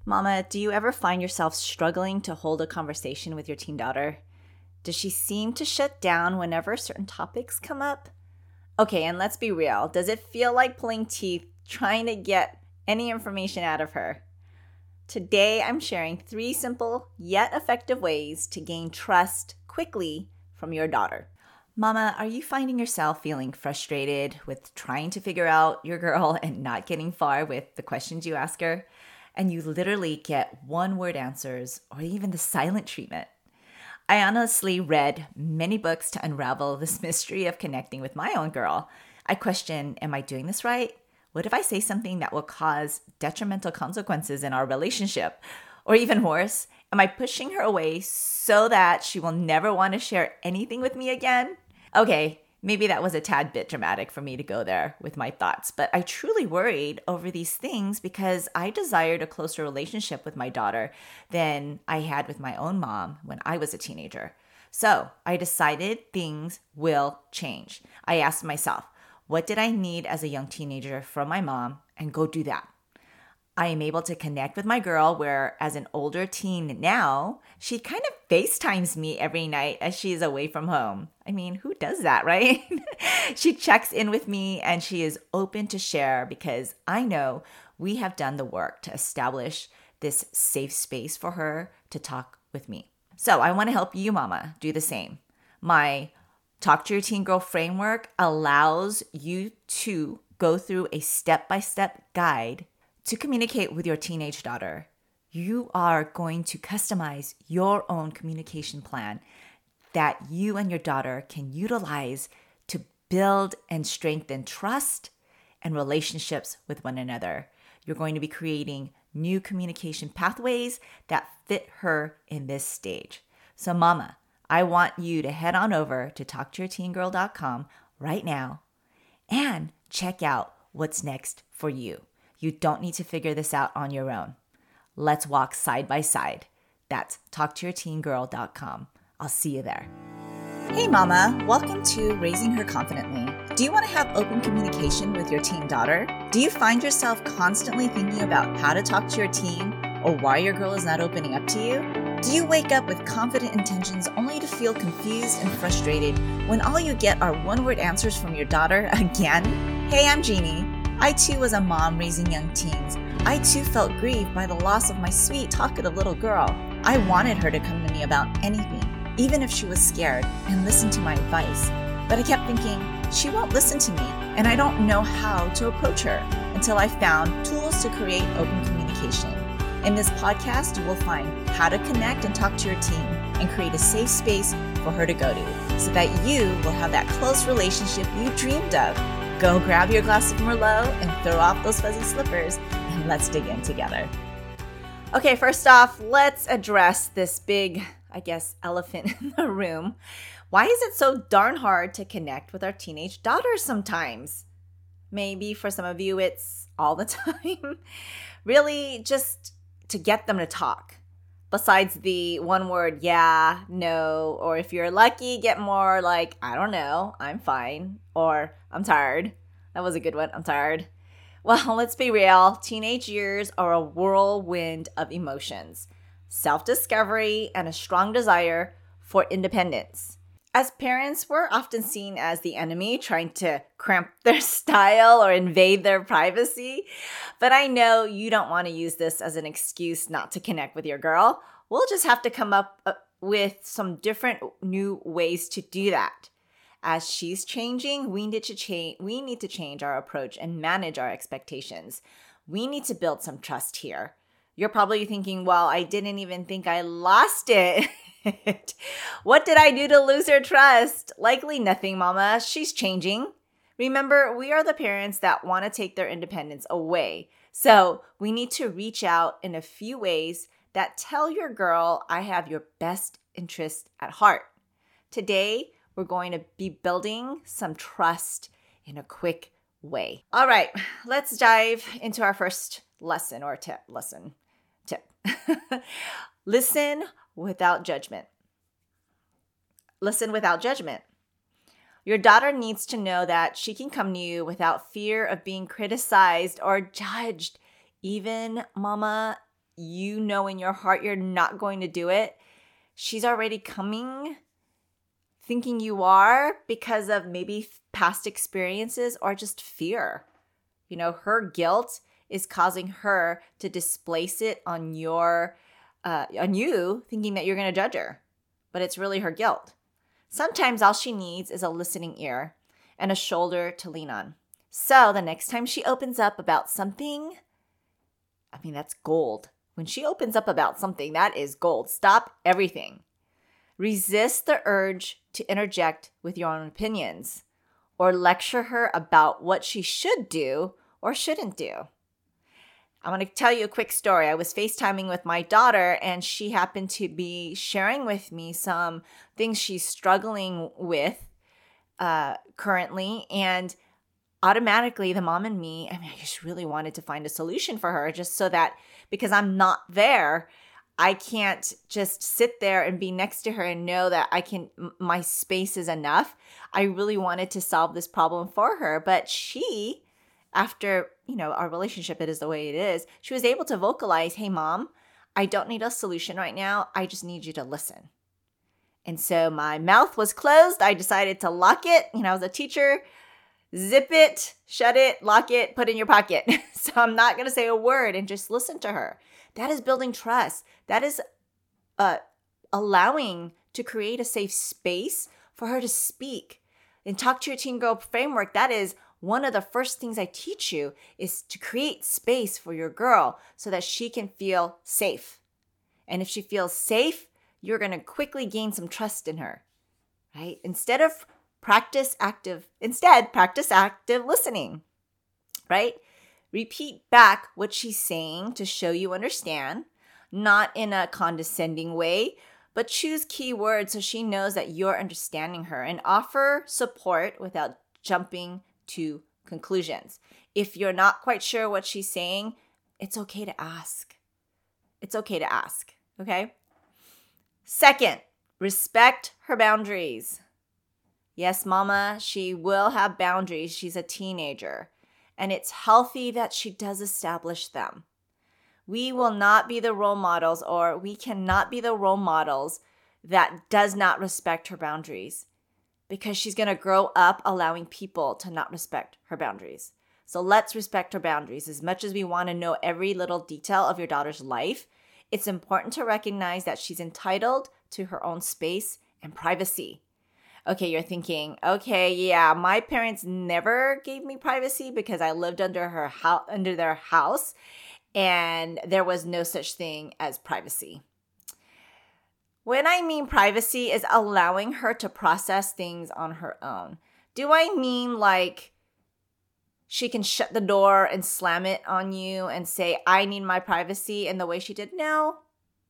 Mama, do you ever find yourself struggling to hold a conversation with your teen daughter? Does she seem to shut down whenever certain topics come up? Okay, and let's be real. Does it feel like pulling teeth trying to get any information out of her? Today, I'm sharing 3 simple yet effective ways to gain trust quickly from your daughter. Mama, are you finding yourself feeling frustrated with trying to figure out your girl and not getting far with the questions you ask her? And you literally get one-word answers or even the silent treatment. I honestly read many books to unravel this mystery of connecting with my own girl. I question, am I doing this right? What if I say something that will cause detrimental consequences in our relationship? Or even worse, am I pushing her away so that she will never want to share anything with me again? Okay, maybe that was a tad bit dramatic for me to go there with my thoughts, but I truly worried over these things because I desired a closer relationship with my daughter than I had with my own mom when I was a teenager. So I decided things will change. I asked myself, what did I need as a young teenager from my mom, and go do that. I am able to connect with my girl where as an older teen now, she kind of FaceTimes me every night as she is away from home. I mean, who does that, right? She checks in with me and she is open to share because I know we have done the work to establish this safe space for her to talk with me. So I want to help you, Mama, do the same. My Talk to Your Teen Girl framework allows you to go through a step-by-step guide to communicate with your teenage daughter. You are going to customize your own communication plan that you and your daughter can utilize to build and strengthen trust and relationships with one another. You're going to be creating new communication pathways that fit her in this stage. So Mama, I want you to head on over to talktoyourteengirl.com right now and check out what's next for you. You don't need to figure this out on your own. Let's walk side by side. That's talktoyourteengirl.com. I'll see you there. Hey Mama, welcome to Raising Her Confidently. Do you want to have open communication with your teen daughter? Do you find yourself constantly thinking about how to talk to your teen or why your girl is not opening up to you? Do you wake up with confident intentions only to feel confused and frustrated when all you get are one-word answers from your daughter again? Hey, I'm Jeannie. I too was a mom raising young teens. I too felt grieved by the loss of my sweet, talkative little girl. I wanted her to come to me about anything, even if she was scared, and listen to my advice. But I kept thinking, she won't listen to me, and I don't know how to approach her until I found tools to create open communication. In this podcast, you will find how to connect and talk to your teen and create a safe space for her to go to so that you will have that close relationship you dreamed of. Go grab your glass of Merlot and throw off those fuzzy slippers, and let's dig in together. Okay, first off, let's address this big, elephant in the room. Why is it so darn hard to connect with our teenage daughters sometimes? Maybe for some of you, it's all the time. Really, just to get them to talk. Besides the one word, yeah, no, or if you're lucky, get more like, I don't know, I'm fine, or I'm tired. That was a good one, I'm tired. Well, let's be real. Teenage years are a whirlwind of emotions, self-discovery, and a strong desire for independence. As parents, we're often seen as the enemy trying to cramp their style or invade their privacy. But I know you don't want to use this as an excuse not to connect with your girl. We'll just have to come up with some different new ways to do that. As she's changing, we need to change our approach and manage our expectations. We need to build some trust here. You're probably thinking, well, I didn't even think I lost it. What did I do to lose her trust? Likely nothing, Mama. She's changing. Remember, we are the parents that want to take their independence away. So we need to reach out in a few ways that tell your girl, I have your best interest at heart. Today, we're going to be building some trust in a quick way. All right, let's dive into our first lesson or tip. Listen without judgment. Listen without judgment. Your daughter needs to know that she can come to you without fear of being criticized or judged. Even, Mama, you know in your heart you're not going to do it, she's already coming thinking you are because of maybe past experiences or just fear. Her guilt is causing her to displace it on you, thinking that you're going to judge her. But it's really her guilt. Sometimes all she needs is a listening ear and a shoulder to lean on. So the next time she opens up about something, that's gold. When she opens up about something, that is gold. Stop everything. Resist the urge to interject with your own opinions or lecture her about what she should do or shouldn't do. I want to tell you a quick story. I was FaceTiming with my daughter, and she happened to be sharing with me some things she's struggling with currently. And automatically, the mom and me, I just really wanted to find a solution for her, just so that because I'm not there, I can't just sit there and be next to her and know that my space is enough. I really wanted to solve this problem for her. But she, after, our relationship, it is the way it is, she was able to vocalize, hey, Mom, I don't need a solution right now. I just need you to listen. And so my mouth was closed. I decided to lock it. As a teacher, zip it, shut it, lock it, put it in your pocket. So I'm not going to say a word and just listen to her. That is building trust. That is allowing to create a safe space for her to speak and talk to your teen girl framework. That is one of the first things I teach you, is to create space for your girl so that she can feel safe. And if she feels safe, you're going to quickly gain some trust in her, right? Instead, practice active listening, right? Repeat back what she's saying to show you understand, not in a condescending way, but choose key words so she knows that you're understanding her, and offer support without jumping to conclusions. If you're not quite sure what she's saying, it's okay to ask. It's okay to ask, okay? Second, respect her boundaries. Yes, mama, she will have boundaries. She's a teenager. And it's healthy that she does establish them. We will not be the role models, or we cannot be the role models that does not respect her boundaries, because she's going to grow up allowing people to not respect her boundaries. So let's respect her boundaries. As much as we want to know every little detail of your daughter's life, it's important to recognize that she's entitled to her own space and privacy. Okay, you're thinking, okay, yeah, my parents never gave me privacy because I lived under their house, and there was no such thing as privacy. When I mean privacy is allowing her to process things on her own. Do I mean like she can shut the door and slam it on you and say, I need my privacy, in the way she did? No.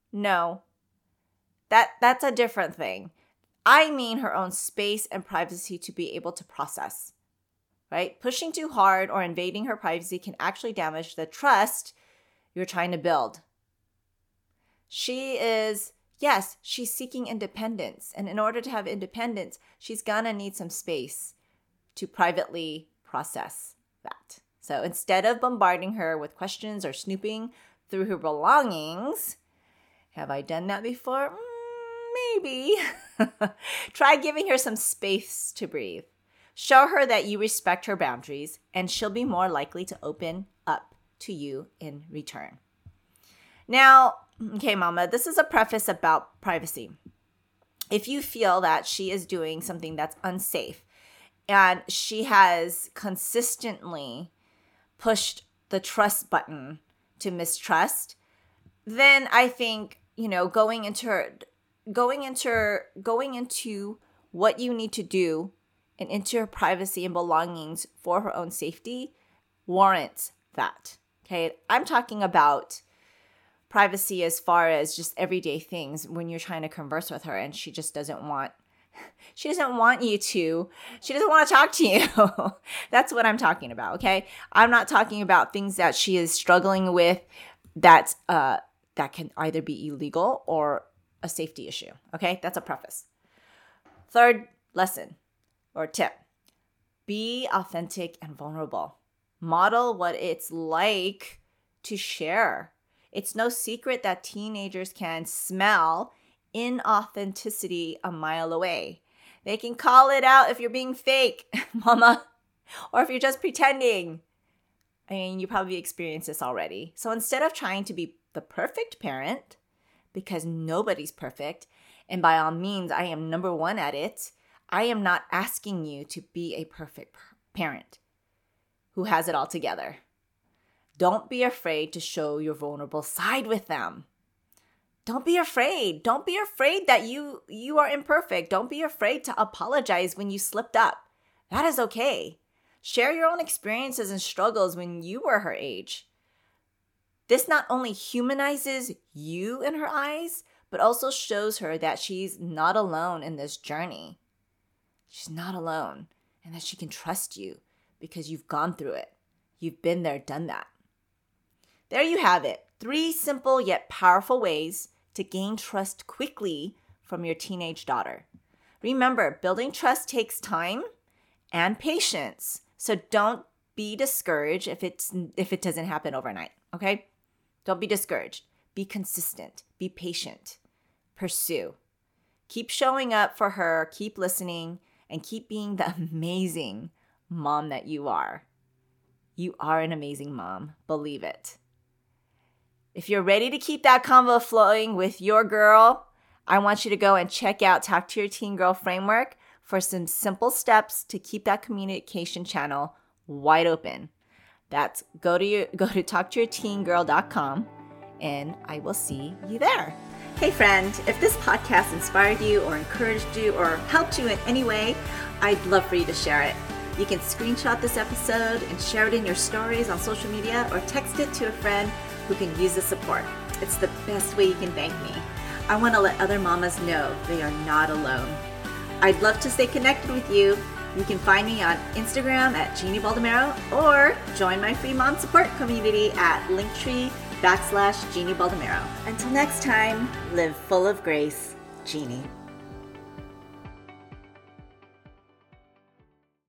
That's a different thing. I mean her own space and privacy to be able to process, right? Pushing too hard or invading her privacy can actually damage the trust you're trying to build. She's seeking independence. And in order to have independence, she's gonna need some space to privately process that. So instead of bombarding her with questions or snooping through her belongings, have I done that before? Maybe. Try giving her some space to breathe. Show her that you respect her boundaries, and she'll be more likely to open up to you in return. Now, okay, mama, this is a preface about privacy. If you feel that she is doing something that's unsafe and she has consistently pushed the trust button to mistrust, then I think, going into what you need to do and into her privacy and belongings for her own safety warrants that. Okay, I'm talking about privacy as far as just everyday things when you're trying to converse with her and she just doesn't want to talk to you. That's what I'm talking about, okay? I'm not talking about things that she is struggling with that can either be illegal or a safety issue, okay? That's a preface. Third lesson or tip: be authentic and vulnerable. Model what it's like to share. It's no secret that teenagers can smell inauthenticity a mile away. They can call it out if you're being fake, mama, or if you're just pretending. I mean, you probably experienced this already. So instead of trying to be the perfect parent, because nobody's perfect, and by all means, I am number one at it, I am not asking you to be a perfect parent who has it all together. Don't be afraid to show your vulnerable side with them. Don't be afraid. Don't be afraid that you are imperfect. Don't be afraid to apologize when you slipped up. That is okay. Share your own experiences and struggles when you were her age. This not only humanizes you in her eyes, but also shows her that she's not alone in this journey. She's not alone, and that she can trust you because you've gone through it. You've been there, done that. There you have it. 3 simple yet powerful ways to gain trust quickly from your teenage daughter. Remember, building trust takes time and patience. So don't be discouraged if it doesn't happen overnight, okay? Don't be discouraged. Be consistent. Be patient. Pursue. Keep showing up for her. Keep listening. And keep being the amazing mom that you are. You are an amazing mom. Believe it. If you're ready to keep that convo flowing with your girl, I want you to go and check out Talk to Your Teen Girl Framework for some simple steps to keep that communication channel wide open. That's go to talktoyourteengirl.com, and I will see you there. Hey friend, if this podcast inspired you or encouraged you or helped you in any way, I'd love for you to share it. You can screenshot this episode and share it in your stories on social media or text it to a friend who can use the support. It's the best way you can thank me. I want to let other mamas know they are not alone. I'd love to stay connected with you. You can find me on Instagram at Jeannie Baldomero or join my free mom support community at Linktree/Jeannie Baldomero. Until next time, live full of grace, Jeannie.